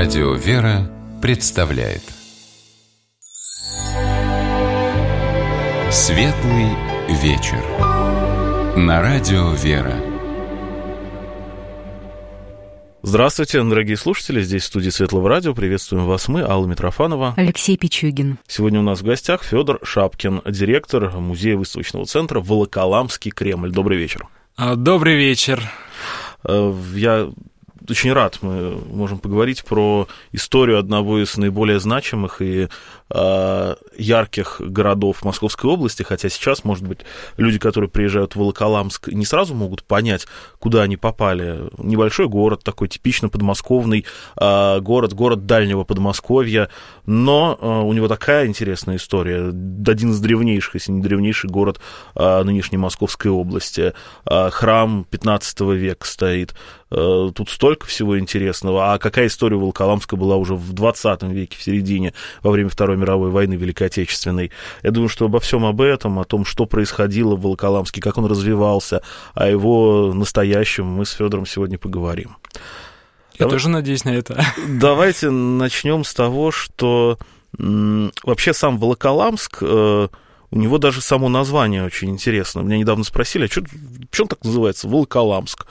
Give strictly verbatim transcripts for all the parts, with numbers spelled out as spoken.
Радио «Вера» представляет Светлый вечер на Радио «Вера». Здравствуйте, дорогие слушатели, здесь в студии Светлого радио. Приветствуем вас мы, Алла Митрофанова, Алексей Пичугин. Сегодня у нас в гостях Федор Шапкин, директор Музея выставочного центра «Волоколамский Кремль». Добрый вечер. Добрый вечер. Я очень рад, мы можем поговорить про историю одного из наиболее значимых и э, ярких городов Московской области, хотя сейчас, может быть, люди, которые приезжают в Волоколамск, не сразу могут понять, куда они попали. Небольшой город, такой типично подмосковный э, город, город дальнего Подмосковья, но э, у него такая интересная история. Один из древнейших, если не древнейший город э, нынешней Московской области. Э, храм пятнадцатого века стоит. Э, тут столько всего интересного. А какая история Волоколамска была уже в двадцатом веке, в середине, во время Второй мировой войны, Великой Отечественной. Я думаю, что обо всем об этом, о том, что происходило в Волоколамске, как он развивался, о его настоящем мы с Федором сегодня поговорим. Я Давай... тоже надеюсь на это. Давайте начнем с того, что м- вообще сам Волоколамск... Э- У него даже само название очень интересно. Меня недавно спросили, а что, что он так называется? Волоколамск.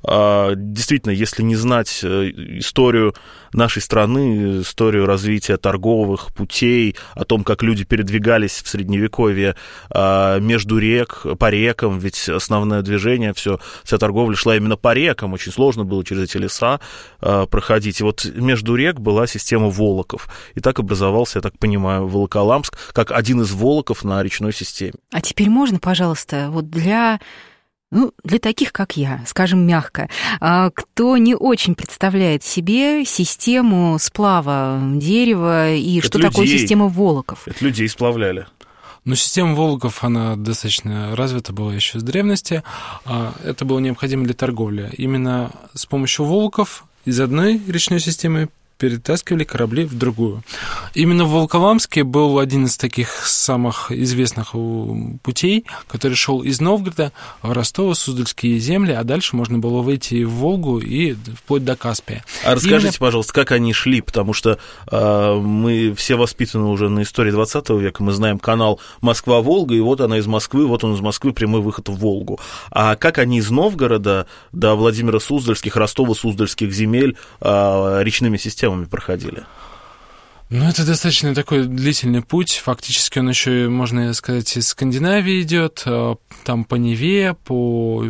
А, действительно, если не знать историю нашей страны, историю развития торговых путей, о том, как люди передвигались в Средневековье а, между рек, по рекам, ведь основное движение, все, вся торговля шла именно по рекам, очень сложно было через эти леса а, проходить. И вот между рек была система волоков. И так образовался, я так понимаю, Волоколамск, как один из волоков на речной системе. А теперь можно, пожалуйста, вот для, ну, для таких, как я, скажем мягко, кто не очень представляет себе систему сплава дерева и Это что людей. такое система волоков? Это людей сплавляли. Ну, система волоков, она достаточно развита была еще с древности. Это было необходимо для торговли. Именно с помощью волоков из одной речной системы перетаскивали корабли в другую. Именно в Волоколамске был один из таких самых известных путей, который шел из Новгорода в Ростово-Суздальские земли, а дальше можно было выйти в Волгу и вплоть до Каспия. А расскажите, Именно... пожалуйста, как они шли, потому что э, мы все воспитаны уже на истории двадцатого века, мы знаем канал Москва-Волга, и вот она из Москвы, вот он из Москвы, прямой выход в Волгу. А как они из Новгорода до Владимира-Суздальских, Ростово-Суздальских земель э, речными системами проходили? Ну, это достаточно такой длительный путь. Фактически он еще, можно сказать, из Скандинавии идет, там по Неве, по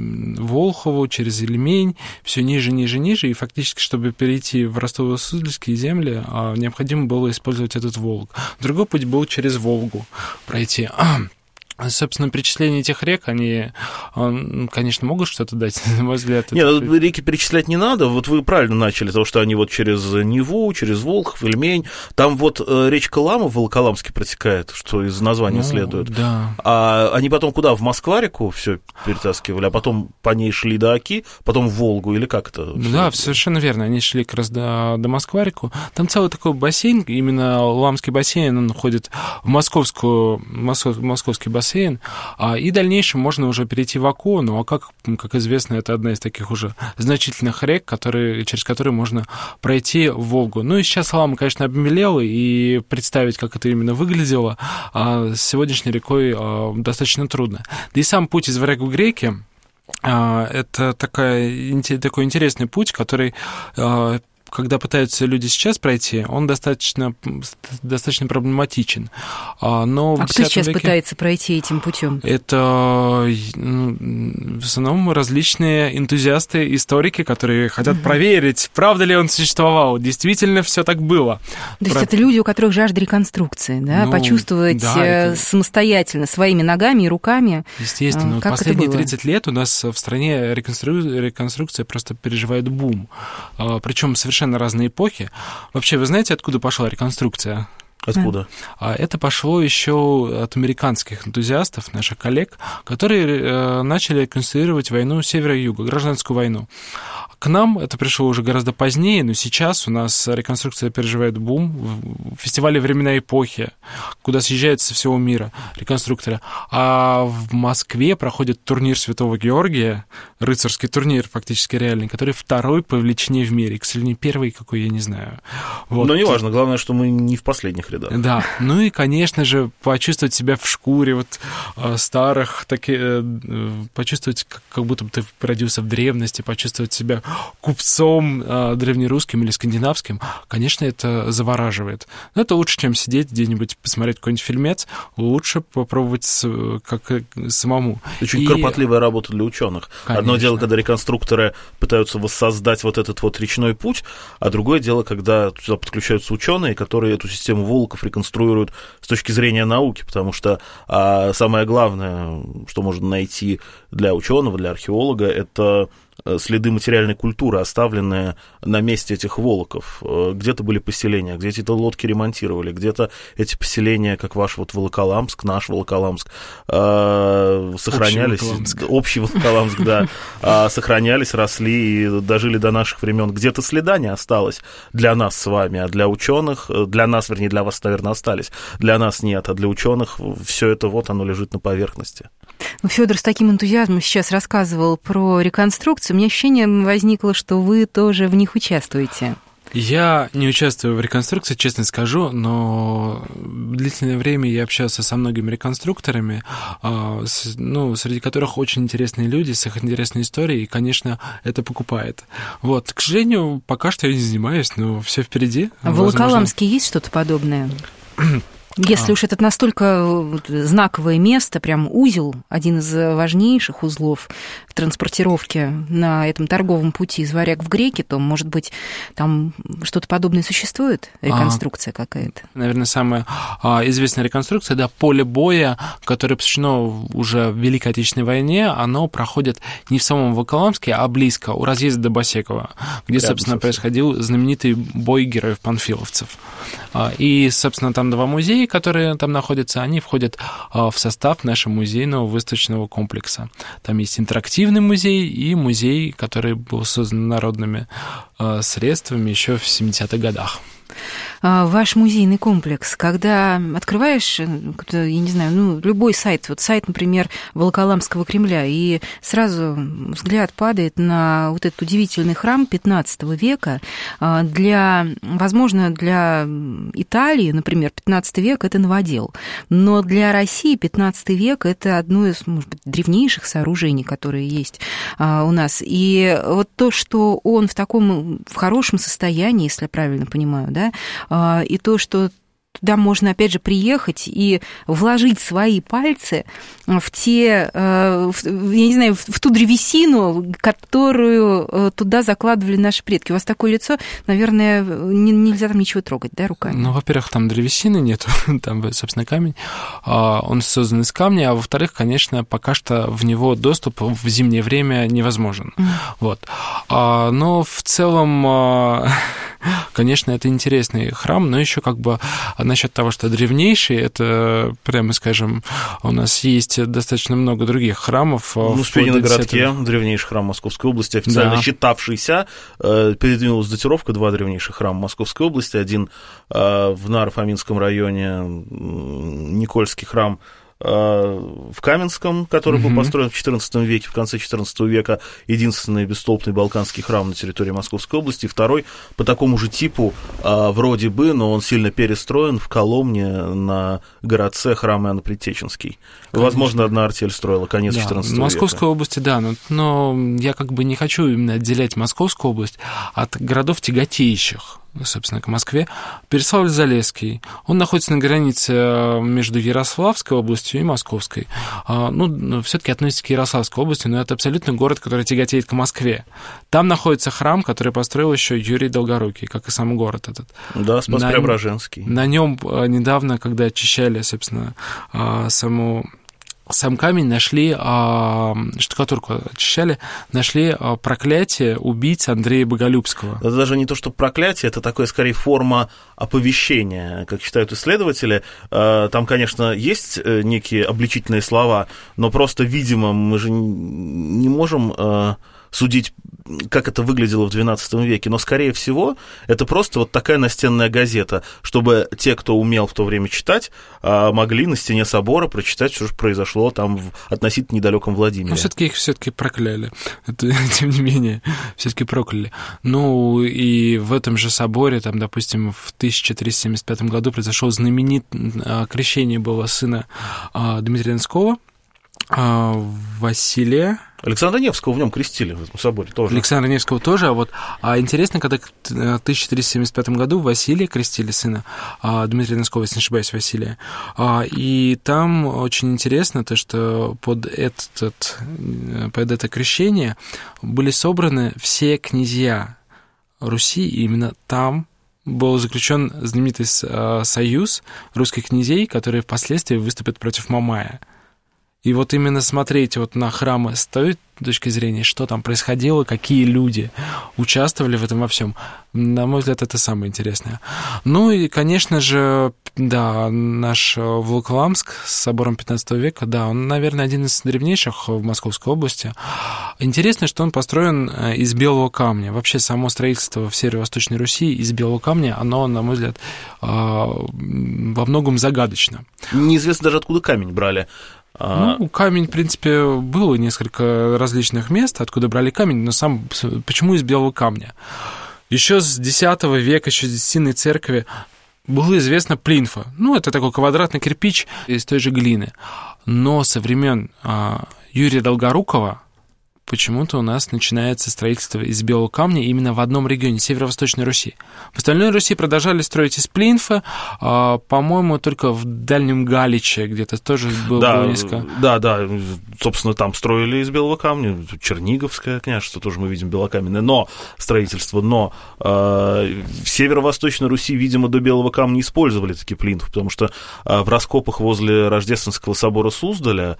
Волхову, через Ильмень, все ниже, ниже, ниже. И фактически, чтобы перейти в Ростово-Суздальские земли, необходимо было использовать этот Волг. Другой путь был через Волгу пройти. Собственно, перечисление этих рек, они, конечно, могут что-то дать, на мой взгляд. Нет, это... реки перечислять не надо, вот вы правильно начали, потому что они вот через Неву, через Волхов, Ильмень, там вот речка Лама в Волоколамске протекает, что из названия ну, следует. Да. А они потом куда, в Москва-реку все перетаскивали, а потом по ней шли до Оки, потом в Волгу, или как это? Да, совершенно верно, они шли как раз до, до Москва-реку. Там целый такой бассейн, именно Ламский бассейн, он входит в московскую, московский бассейн, бассейн, и в дальнейшем можно уже перейти в Оку, ну а как, как известно, это одна из таких уже значительных рек, которые, через которые можно пройти в Волгу. Ну и сейчас Лама, конечно, обмелела, и представить, как это именно выглядело, с сегодняшней рекой достаточно трудно. Да и сам путь из Варяг в Греки — это такая, такой интересный путь, который... когда пытаются люди сейчас пройти, он достаточно, достаточно проблематичен. Но а кто сейчас веке... пытается пройти этим путем? Это ну, в основном различные энтузиасты, историки, которые хотят угу. проверить, правда ли он существовал, действительно все так было. То есть Про... это люди, у которых жажда реконструкции, да? Ну, почувствовать да, самостоятельно, своими ногами и руками. Естественно. Как последние тридцать лет у нас в стране реконстру... реконструкция просто переживает бум. Причем совершенно разные эпохи. Вообще, вы знаете, откуда пошла реконструкция? Откуда? Это пошло еще от американских энтузиастов, наших коллег, которые начали реконструировать войну севера и юга, гражданскую войну. К нам это пришло уже гораздо позднее, но сейчас у нас реконструкция переживает бум. Фестивали «Времена эпохи», куда съезжаются со всего мира реконструкторы. А в Москве проходит турнир Святого Георгия, рыцарский турнир фактически реальный, который второй по величине в мире. К сожалению, первый какой, я не знаю. Вот. Но неважно, главное, что мы не в последних рядах. Да, ну и, конечно же, почувствовать себя в шкуре вот старых, таки, почувствовать, как будто бы ты родился в древности, почувствовать себя купцом древнерусским или скандинавским, конечно, это завораживает. Но это лучше, чем сидеть где-нибудь, посмотреть какой-нибудь фильмец, лучше попробовать как самому. Очень и... кропотливая работа для ученых. Конечно. Одно дело, когда реконструкторы пытаются воссоздать вот этот вот речной путь, а другое дело, когда туда подключаются ученые, которые эту систему Волоков реконструируют с точки зрения науки, потому что а, самое главное, что можно найти для ученого, для археолога, это следы материальной культуры, оставленные на месте этих волоков. Где-то были поселения, где-то эти лодки ремонтировали, где-то эти поселения, как ваш вот Волоколамск, наш Волоколамск, сохранялись. Общий Волоколамск, да. Сохранялись, росли и дожили до наших времен. Где-то следа не осталось для нас с вами, а для ученых, для нас, вернее, для вас, наверное, остались. Для нас нет, а для ученых все это вот оно лежит на поверхности. Фёдор с таким энтузиазмом сейчас рассказывал про реконструкцию. У меня ощущение возникло, что вы тоже в них участвуете. Я не участвую в реконструкции, честно скажу, но длительное время я общался со многими реконструкторами, ну, среди которых очень интересные люди, с их интересной историей, и, конечно, это покупает. Вот, к сожалению, пока что я не занимаюсь, но все впереди. А в Волоколамске есть что-то подобное? Если уж это настолько знаковое место, прям узел, один из важнейших узлов в транспортировке на этом торговом пути из Варяг в Греки, то, может быть, там что-то подобное существует? Реконструкция а, какая-то? Наверное, самая известная реконструкция, да, поле боя, которое посвящено уже Великой Отечественной войне, оно проходит не в самом Волоколамске, а близко, у разъезда до Басекова, где, Рядом собственно, происходил знаменитый бой героев-панфиловцев. И, собственно, там два музея, которые там находятся, они входят в состав нашего музейного выставочного комплекса. Там есть интерактивный музей и музей, который был создан народными средствами еще в семидесятых годах. Ваш музейный комплекс, когда открываешь, я не знаю, ну, любой сайт, вот сайт, например, Волоколамского Кремля, и сразу взгляд падает на вот этот удивительный храм пятнадцатого века. Для, возможно, для Италии, например, пятнадцатый век – это новодел, но для России пятнадцатый век – это одно из, может быть, древнейших сооружений, которые есть у нас. И вот то, что он в таком, в хорошем состоянии, если я правильно понимаю, да, и то, что туда можно, опять же, приехать и вложить свои пальцы в те, я не знаю, в ту древесину, которую туда закладывали наши предки. У вас такое лицо, наверное, нельзя там ничего трогать, да, руками? Ну, во-первых, там древесины нет, там, собственно, камень. Он создан из камня, а во-вторых, конечно, пока что в него доступ в зимнее время невозможен. Mm. Вот. Но в целом, конечно, это интересный храм, но еще как бы насчет того, что древнейший, это, прямо скажем, у нас есть достаточно много других храмов. Ну, в Спениноградке, древнейший храм Московской области, официально да. считавшийся, передвинулась датировка, два древнейших храма Московской области, один в Наро-Фоминском районе, Никольский храм, в Каменском, который был построен в четырнадцатом веке, в конце четырнадцатого века, единственный бесстолбный балканский храм на территории Московской области, и второй по такому же типу, вроде бы, но он сильно перестроен в Коломне на городце храм Иоанн Предтеченский. Конечно. Возможно, одна артель строила, конец четырнадцатого да, века. В Московской области, да, но, но я как бы не хочу именно отделять Московскую область от городов тяготеющих, собственно, к Москве. Переславль-Залесский, он находится на границе между Ярославской областью и Московской. Ну, все-таки относится к Ярославской области, но это абсолютно город, который тяготеет к Москве. Там находится храм, который построил еще Юрий Долгорукий, как и сам город этот. Да, Спас-Преображенский. На, на нем недавно, когда очищали, собственно, саму сам камень, нашли, штукатурку очищали, нашли проклятие убийцы Андрея Боголюбского. Это даже не то, что проклятие, это такая, скорее, форма оповещения, как считают исследователи. Там, конечно, есть некие обличительные слова, но просто, видимо, мы же не можем судить, как это выглядело в двенадцатом веке, но, скорее всего, это просто вот такая настенная газета, чтобы те, кто умел в то время читать, могли на стене собора прочитать, что же произошло там в относительно недалеком Владимире. Но все-таки их все-таки прокляли. Это, тем не менее, все-таки прокляли. Ну, и в этом же соборе, там, допустим, в тысяча триста семьдесят пятом году произошло знаменитое крещение было сына Дмитрия Донского, Василия. Александра Невского в нем крестили, в этом соборе тоже. Александра Невского тоже, а вот а интересно, когда в тысяча триста семьдесят пятом году Василия крестили сына а, Дмитрия Донского, если не ошибаюсь, Василия, а, и там очень интересно то, что под, этот, под это крещение были собраны все князья Руси, и именно там был заключен знаменитый союз русских князей, которые впоследствии выступят против Мамая. И вот именно смотреть вот на храмы с той точки зрения, что там происходило, какие люди участвовали в этом во всем, на мой взгляд, это самое интересное. Ну и, конечно же, да, наш Волоколамск с собором пятнадцатого века, да, он, наверное, один из древнейших в Московской области. Интересно, что он построен из белого камня. Вообще, само строительство в Северо-Восточной Руси из белого камня, оно, на мой взгляд, во многом загадочно. Неизвестно даже, откуда камень брали. Ну, камень, в принципе, было несколько различных мест, откуда брали камень, но сам почему из белого камня? Еще с десятого века, еще с Синной церкви было известно плинфа. Ну, это такой квадратный кирпич из той же глины. Но со времен Юрия Долгорукова почему-то у нас начинается строительство из белого камня именно в одном регионе, Северо-Восточной Руси. В остальной Руси продолжали строить из плинфа, а, по-моему, только в Дальнем Галиче где-то тоже было, да, было несколько. Да, да, собственно, там строили из белого камня, Черниговское княжество тоже мы видим белокаменное, но строительство, но э, в Северо-Восточной Руси, видимо, до белого камня использовали таки плинф, потому что э, в раскопах возле Рождественского собора Суздаля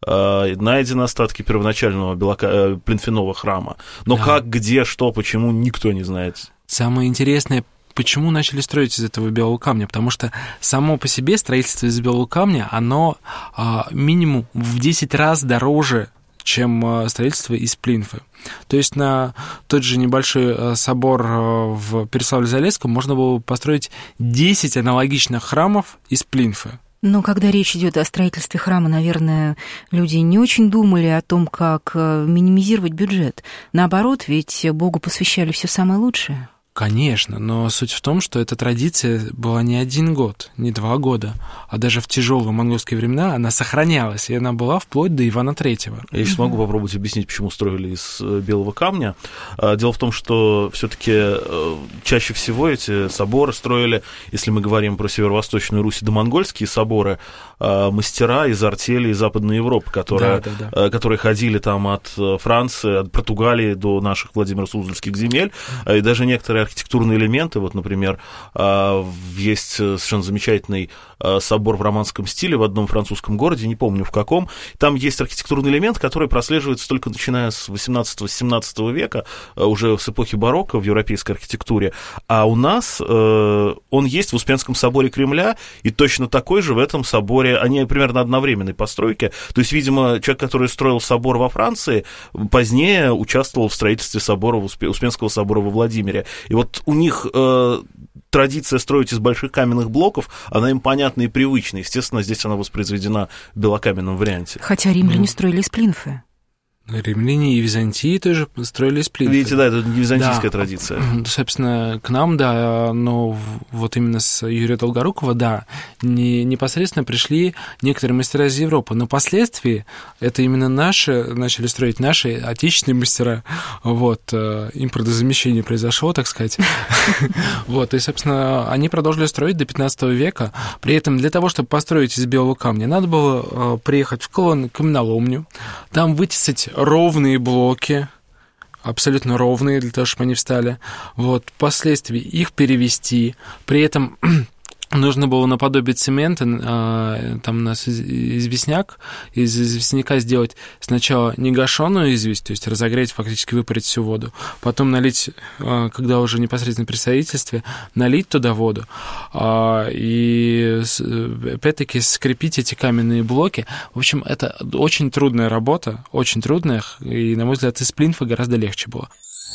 найдены остатки первоначального белока... плинфяного храма. Но да. Как, где, что, почему, никто не знает. Самое интересное, почему начали строить из этого белого камня? Потому что само по себе строительство из белого камня, оно а, минимум в десять раз дороже, чем строительство из плинфы. То есть на тот же небольшой собор в Переславле-Залесском можно было построить десять аналогичных храмов из плинфы. Но когда речь идет о строительстве храма, наверное, люди не очень думали о том, как минимизировать бюджет. Наоборот, ведь Богу посвящали все самое лучшее. Конечно, но суть в том, что эта традиция была не один год, не два года, а даже в тяжелые монгольские времена она сохранялась, и она была вплоть до Ивана Третьего. Я сейчас могу попробовать объяснить, почему строили из белого камня. Дело в том, что все-таки чаще всего эти соборы строили, если мы говорим про Северо-Восточную Русь, домонгольские соборы, мастера из артели из Западной Европы, которые, да, да, да. которые ходили там от Франции, от Португалии до наших Владимиро-Суздальских земель, и даже некоторые архитектурные элементы, вот, например, есть совершенно замечательный собор в романском стиле в одном французском городе, не помню в каком, там есть архитектурный элемент, который прослеживается только начиная с восемнадцатого-семнадцатого века, уже с эпохи барокко в европейской архитектуре, а у нас он есть в Успенском соборе Кремля, и точно такой же в этом соборе, они примерно одновременной постройки, то есть, видимо, человек, который строил собор во Франции, позднее участвовал в строительстве собора, Успенского собора во Владимире, и вот у них э, традиция строить из больших каменных блоков, она им понятна и привычна. Естественно, здесь она воспроизведена в белокаменном варианте. Хотя римляне ну. строили из плинфы. Римляне и Византии тоже строили из плинфы. Видите, да, это не византийская да. традиция. Собственно, к нам, да, но вот именно с Юрия Долгорукова, да, не, непосредственно пришли некоторые мастера из Европы, но впоследствии это именно наши, начали строить наши отечественные мастера, вот, импортозамещение произошло, так сказать, вот, и, собственно, они продолжили строить до пятнадцатого века, при этом для того, чтобы построить из белого камня, надо было приехать в каменоломню, там вытесать ровные блоки, абсолютно ровные, для того, чтобы они встали. Вот, впоследствии их перевести. При этом нужно было наподобие цемента, там у нас известняк, из известняка сделать сначала негашенную известь, то есть разогреть, фактически выпарить всю воду, потом налить, когда уже непосредственно при строительстве, налить туда воду, и опять-таки скрепить эти каменные блоки. В общем, это очень трудная работа, очень трудная, и, на мой взгляд, из плинфа гораздо легче было.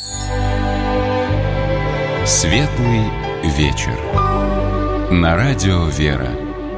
Светлый вечер. На радио «Вера».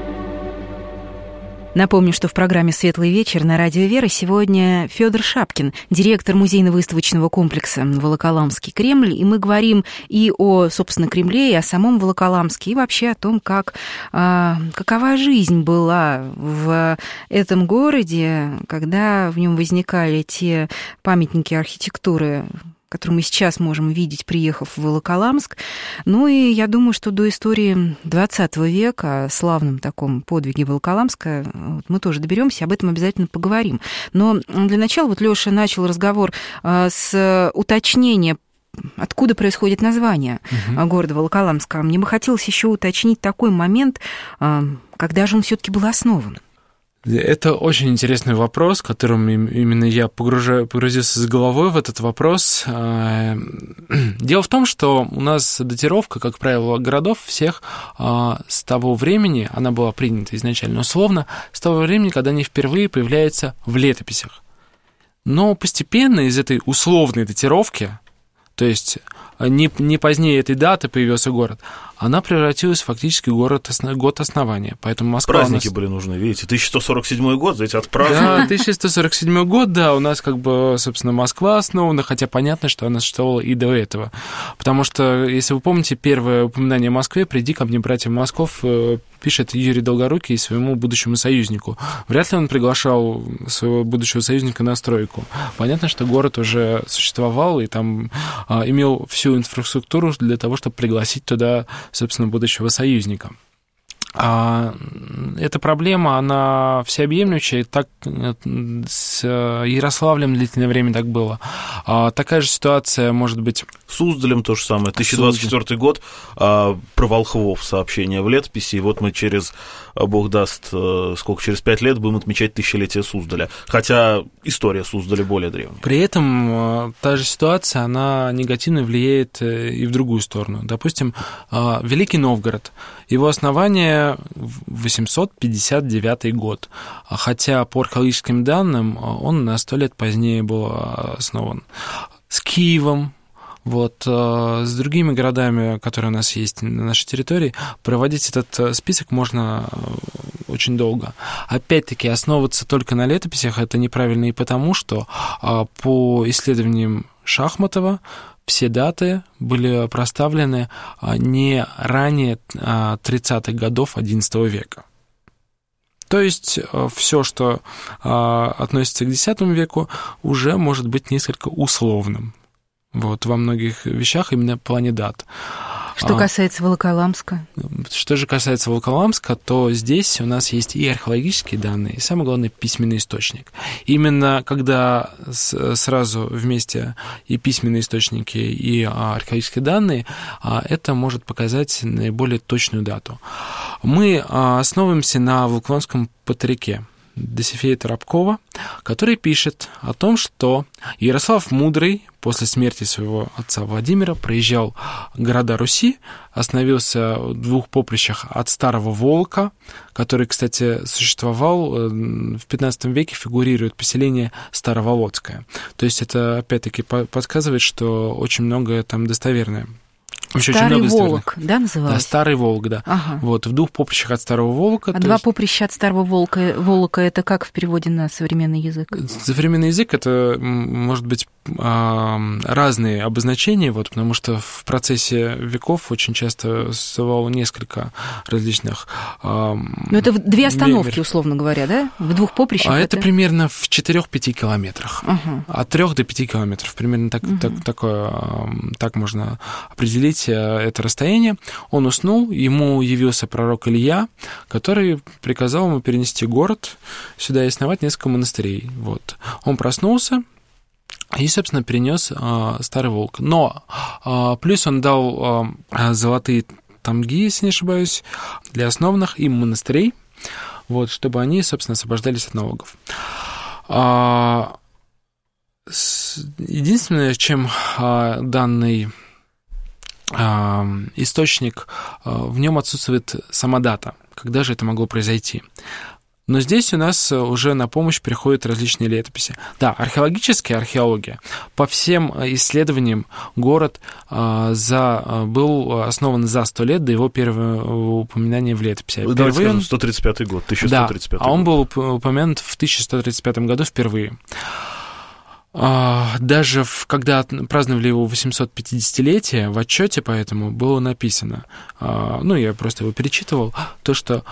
Напомню, что в программе «Светлый вечер» на радио «Вера» сегодня Федор Шапкин, директор музейно-выставочного комплекса «Волоколамский Кремль». И мы говорим и о, собственно, Кремле, и о самом Волоколамске, и вообще о том, как, какова жизнь была в этом городе, когда в нем возникали те памятники архитектуры, который мы сейчас можем видеть, приехав в Волоколамск. Ну и я думаю, что до истории двадцатого века, о славном таком подвиге Волоколамска, мы тоже доберемся, об этом обязательно поговорим. Но для начала вот Лёша начал разговор с уточнения, откуда происходит название угу. города Волоколамска. Мне бы хотелось еще уточнить такой момент, когда же он все-таки был основан. Это очень интересный вопрос, которым именно я погружаю, погрузился с головой в этот вопрос. Дело в том, что у нас датировка, как правило, городов всех с того времени, она была принята изначально условно, с того времени, когда они впервые появляются в летописях. Но постепенно из этой условной датировки, то есть не, не позднее этой даты появился город, она превратилась фактически в город, год основания. Поэтому Москва Праздники нас... были нужны, видите, тысяча сто сорок седьмой год, знаете, отпраздновали. Да, тысяча сто сорок седьмой год, да, у нас как бы, собственно, Москва основана, хотя понятно, что она существовала и до этого. Потому что, если вы помните, первое упоминание о Москве, «Приди ко мне, братья Москов», пишет Юрий Долгорукий своему будущему союзнику. Вряд ли он приглашал своего будущего союзника на стройку. Понятно, что город уже существовал и там а, имел всю инфраструктуру для того, чтобы пригласить туда, собственно, будущего союзника. А эта проблема, она всеобъемлющая, и так с Ярославлем длительное время так было. А такая же ситуация может быть... С Суздалем то же самое. тысяча двадцать четвёртый год, а, про волхвов сообщение в летописи, и вот мы через, бог даст, сколько, через пять лет будем отмечать тысячелетие Суздаля. Хотя история Суздаля более древняя. При этом та же ситуация, она негативно влияет и в другую сторону. Допустим, Великий Новгород. Его основание восемьсот пятьдесят девятый год, хотя по археологическим данным он на сто лет позднее был основан. С Киевом, вот, с другими городами, которые у нас есть на нашей территории, проводить этот список можно очень долго. Опять-таки, основываться только на летописях – это неправильно и потому, что по исследованиям Шахматова все даты были проставлены не ранее тридцатых годов одиннадцатого века. То есть все, что относится к десятому веку, уже может быть несколько условным. Вот, во многих вещах именно в плане дат. Что касается Волоколамска? Что же касается Волоколамска, то здесь у нас есть и археологические данные, и, самое главное, письменный источник. Именно когда сразу вместе и письменные источники, и археологические данные, это может показать наиболее точную дату. Мы основываемся на Волоколамском патрике Досифея Торопкова, который пишет о том, что Ярослав Мудрый после смерти своего отца Владимира проезжал города Руси, остановился в двух поприщах от Старого Волка, который, кстати, существовал в пятнадцатом веке, фигурирует поселение Староволодское. То есть это, опять-таки, подсказывает, что очень многое там достоверное. Еще Старый Волок, да, назывался? Да, Старый Волк, да. Ага. Вот, в двух поприщах от Старого Волка. А два есть... поприща от Старого Волка, Волока, это как в переводе на современный язык? Современный язык, это, может быть, разные обозначения, вот, потому что в процессе веков очень часто существовало несколько различных... Ну, это две остановки, мер. Условно говоря, да? В двух поприщах? А это, это примерно в четырёх-пяти километрах. Ага. От трёх до пяти километров. Примерно так, угу. так, такое, так можно определить это расстояние. Он уснул, ему явился пророк Илья, который приказал ему перенести город сюда и основать несколько монастырей. Вот. Он проснулся и, собственно, перенес а, Старый Волк. Но а, плюс он дал а, золотые тамги, если не ошибаюсь, для основанных им монастырей, вот, чтобы они, собственно, освобождались от налогов. Единственное, чем данный источник, в нем отсутствует сама дата, когда же это могло произойти. Но здесь у нас уже на помощь приходят различные летописи. Да, археологическая археология. По всем исследованиям город за, был основан за сто лет до его первого упоминания в летописи. Давайте скажем, сто тридцать пятый год, тысяча сто тридцать пятый да, а он год. был упомянут в тысяча сто тридцать пятом году впервые. Даже когда праздновали его восьмисот-пятидесятилетие, в отчете поэтому было написано, ну, я просто его перечитывал, то, что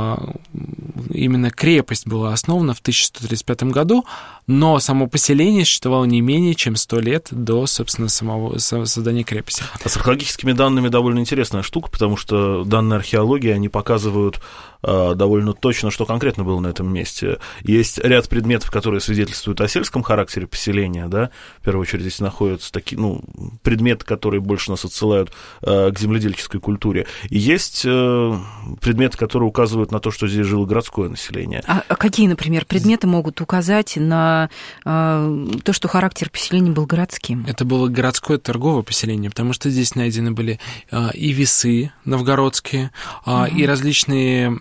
именно крепость была основана в тысяча сто тридцать пятом году, но само поселение существовало не менее чем сто лет до, собственно, самого создания крепости. А с археологическими данными довольно интересная штука, потому что данные археологии, они показывают довольно точно, что конкретно было на этом месте. Есть ряд предметов, которые свидетельствуют о сельском характере поселения, да, в первую очередь здесь находятся такие, ну, предметы, которые больше нас отсылают э, к земледельческой культуре. И есть э, предметы, которые указывают на то, что здесь жило городское население. А, а какие, например, предметы могут указать на э, то, что характер поселения был городским? Это было городское торговое поселение, потому что здесь найдены были э, и весы новгородские, э, угу. и различные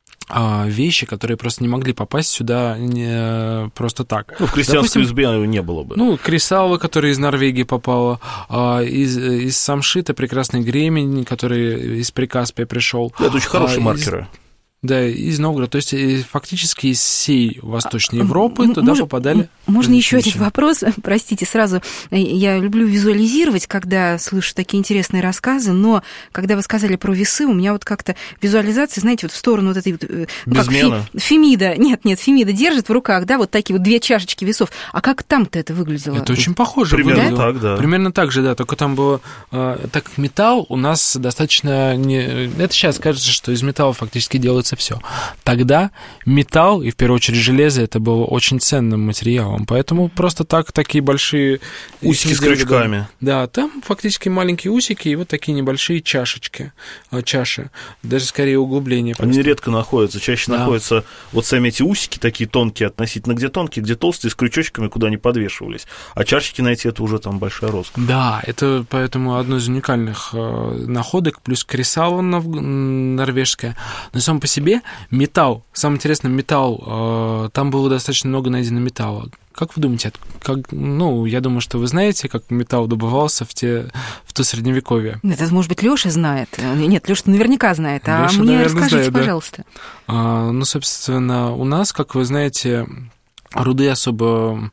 вещи, которые просто не могли попасть сюда не, просто так. Ну, в крестьянской избе не было бы. Ну, кресало, которое из Норвегии попало, из, из самшита прекрасный гремень, который из Прикаспия пришел. Это очень хорошие из, маркеры. Да, из Новгорода. То есть фактически из всей Восточной Европы туда Мож, попадали. Можно еще один вопрос? Простите, сразу. Я люблю визуализировать, когда слышу такие интересные рассказы, но когда вы сказали про весы, у меня вот как-то визуализация, знаете, вот в сторону вот этой... Ну, как фи, Фемида. Нет, нет, Фемида держит в руках, да, вот такие вот две чашечки весов. А как там-то это выглядело? Это очень похоже. Примерно выглядело. так, да. Примерно так же, да. Только там было... Так как металл у нас достаточно... Не... Это сейчас кажется, что из металла фактически делается все. Тогда металл, и в первую очередь железо, это было очень ценным материалом, поэтому просто так такие большие... Усики с крючками. Да, там фактически маленькие усики и вот такие небольшие чашечки, чаши, даже скорее углубления. Они просто редко находятся, чаще да. находятся вот сами эти усики, такие тонкие относительно, где тонкие, где толстые, с крючочками, куда они подвешивались, а чашечки найти, это уже там большая роскошь. Да, это поэтому одно из уникальных находок, плюс кресало норвежское, но сам по себе металл, самое интересное, металл, там было достаточно много найдено металла. Как вы думаете, как, ну, я думаю, что вы знаете, как металл добывался в, те, в то средневековье? Это, может быть, Лёша знает. Нет, Лёша наверняка знает. А Лёша, мне наверное, расскажите, знает, пожалуйста. Да. А, ну, собственно, у нас, как вы знаете, руды особо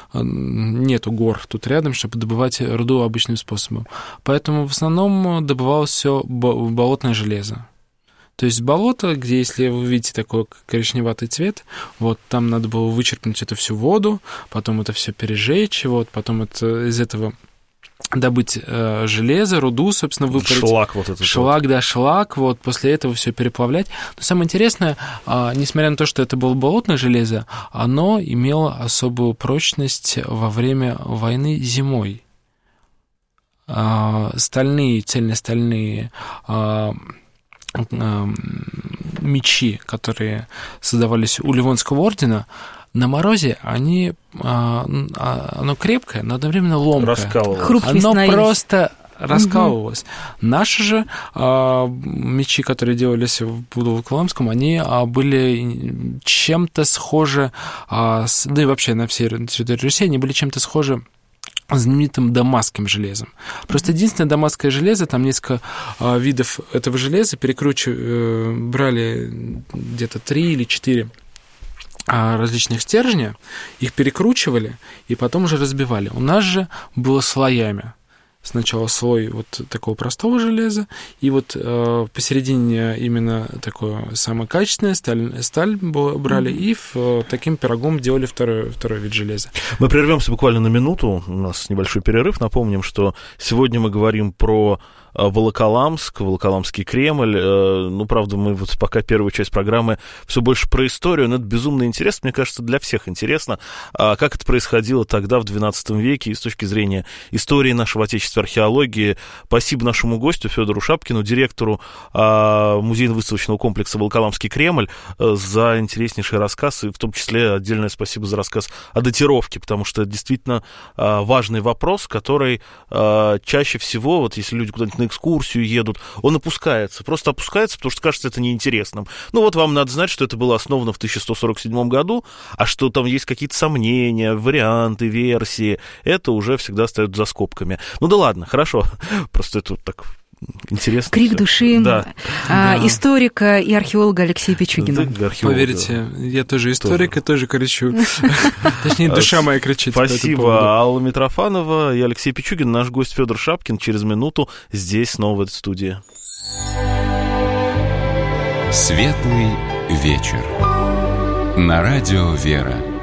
нету гор тут рядом, чтобы добывать руду обычным способом. Поэтому в основном добывалось все болотное железо. То есть болото, где, если вы видите такой коричневатый цвет, вот там надо было вычерпнуть эту всю воду, потом это все пережечь, вот, потом это, из этого добыть э, железо, руду, собственно, выпарить. Шлак вот этот. Шлак, вот. да, шлак, вот, после этого все переплавлять. Но самое интересное, э, несмотря на то, что это было болотное железо, оно имело особую прочность во время войны зимой. Э, стальные, цельностальные э, мечи, которые создавались у Ливонского ордена, на морозе они, оно крепкое, но одновременно ломкое. Раскалывалось. Оно просто раскалывалось. Угу. Наши же а, мечи, которые делались в Волоколамском, они а, были чем-то схожи, а, с, да и вообще на всей территории Руси, они были чем-то схожи знаменитым дамасским железом. Просто единственное дамасское железо, там несколько а, видов этого железа, перекручивали, брали где-то три или четыре а, различных стержня, их перекручивали и потом уже разбивали. У нас же было слоями. Сначала слой вот такого простого железа, и вот э, посередине именно такое самое качественное, сталь, сталь брали, mm-hmm. и в, э, таким пирогом делали второй, второй вид железа. Мы прервемся буквально на минуту, у нас небольшой перерыв. Напомним, что сегодня мы говорим про Волоколамск, Волоколамский Кремль. Ну, правда, мы вот пока первую часть программы все больше про историю, но это безумно интересно, мне кажется, для всех интересно, как это происходило тогда, в двенадцатом веке, и с точки зрения истории нашего отечества, археологии. Спасибо нашему гостю Федору Шапкину, директору музейно-выставочного комплекса Волоколамский Кремль, за интереснейший рассказ, и в том числе отдельное спасибо за рассказ о датировке, потому что это действительно важный вопрос, который чаще всего, вот если люди куда-нибудь на экскурсию едут, он опускается, просто опускается, потому что кажется это неинтересным. Ну вот вам надо знать, что это было основано в тысяча сто сорок седьмом году, а что там есть какие-то сомнения, варианты, версии, это уже всегда остается за скобками. Ну да ладно, хорошо, просто это так... Интересно. Крик все. души Да. А, Да. историка и археолога Алексея Пичугина. Да, археолога. Поверите, я тоже историк тоже. и тоже кричу. Точнее, душа моя кричит. Спасибо, Алла Митрофанова и Алексей Пичугин. Наш гость Федор Шапкин через минуту здесь, снова в этой студии. Светлый вечер. На радио «Вера».